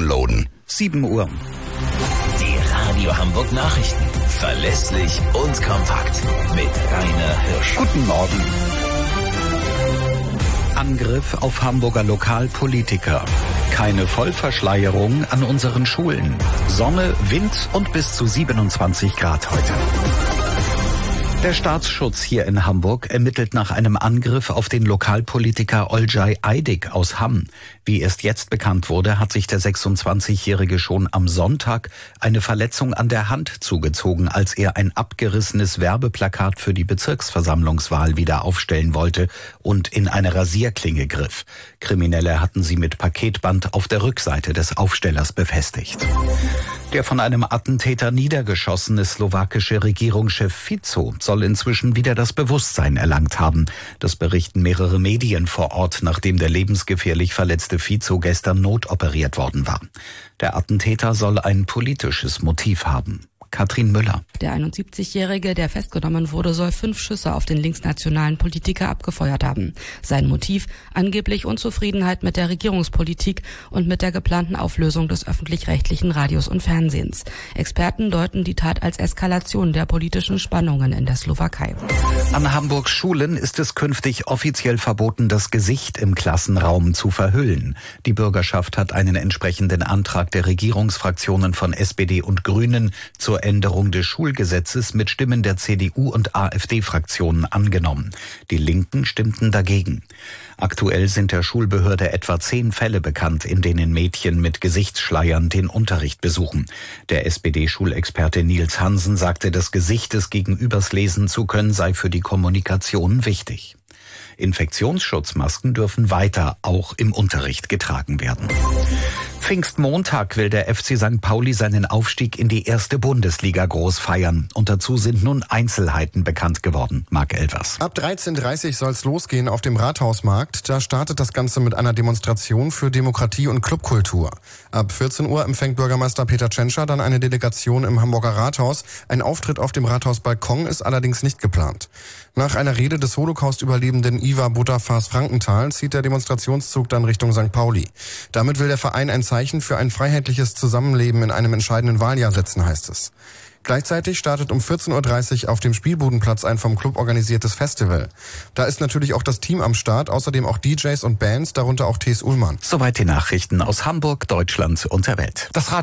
downloaden. 7 Uhr. Die Radio Hamburg Nachrichten. Verlässlich und kompakt. Mit Rainer Hirsch. Guten Morgen. Angriff auf Hamburger Lokalpolitiker. Keine Vollverschleierung an unseren Schulen. Sonne, Wind und bis zu 27 Grad heute. Der Staatsschutz hier in Hamburg ermittelt nach einem Angriff auf den Lokalpolitiker Olcay Aydik aus Hamm. Wie erst jetzt bekannt wurde, hat sich der 26-Jährige schon am Sonntag eine Verletzung an der Hand zugezogen, als er ein abgerissenes Werbeplakat für die Bezirksversammlungswahl wieder aufstellen wollte und in eine Rasierklinge griff. Kriminelle hatten sie mit Paketband auf der Rückseite des Aufstellers befestigt. Der von einem Attentäter niedergeschossene slowakische Regierungschef Fico soll inzwischen wieder das Bewusstsein erlangt haben. Das berichten mehrere Medien vor Ort, nachdem der lebensgefährlich verletzte Fico gestern notoperiert worden war. Der Attentäter soll ein politisches Motiv haben. Katrin Müller. Der 71-Jährige, der festgenommen wurde, soll 5 Schüsse auf den linksnationalen Politiker abgefeuert haben. Sein Motiv? Angeblich Unzufriedenheit mit der Regierungspolitik und mit der geplanten Auflösung des öffentlich-rechtlichen Radios und Fernsehens. Experten deuten die Tat als Eskalation der politischen Spannungen in der Slowakei. An Hamburgs Schulen ist es künftig offiziell verboten, das Gesicht im Klassenraum zu verhüllen. Die Bürgerschaft hat einen entsprechenden Antrag der Regierungsfraktionen von SPD und Grünen zur Änderung des Schulgesetzes mit Stimmen der CDU und AfD-Fraktionen angenommen. Die Linken stimmten dagegen. Aktuell sind der Schulbehörde etwa 10 Fälle bekannt, in denen Mädchen mit Gesichtsschleiern den Unterricht besuchen. Der SPD-Schulexperte Nils Hansen sagte, das Gesicht des Gegenübers lesen zu können, sei für die Kommunikation wichtig. Infektionsschutzmasken dürfen weiter auch im Unterricht getragen werden. Pfingstmontag will der FC St. Pauli seinen Aufstieg in die erste Bundesliga groß feiern. Und dazu sind nun Einzelheiten bekannt geworden. Marc Elvers. Ab 13:30 Uhr soll es losgehen auf dem Rathausmarkt. Da startet das Ganze mit einer Demonstration für Demokratie und Clubkultur. Ab 14 Uhr empfängt Bürgermeister Peter Tschentscher dann eine Delegation im Hamburger Rathaus. Ein Auftritt auf dem Rathausbalkon ist allerdings nicht geplant. Nach einer Rede des Holocaust-Überlebenden Ivar Butterfass Frankenthal zieht der Demonstrationszug dann Richtung St. Pauli. Damit will der Verein ein Zeichen für ein freiheitliches Zusammenleben in einem entscheidenden Wahljahr setzen, heißt es. Gleichzeitig startet um 14:30 Uhr auf dem Spielbudenplatz ein vom Club organisiertes Festival. Da ist natürlich auch das Team am Start, außerdem auch DJs und Bands, darunter auch T.S. Ullmann. Soweit die Nachrichten aus Hamburg, Deutschland und der Welt.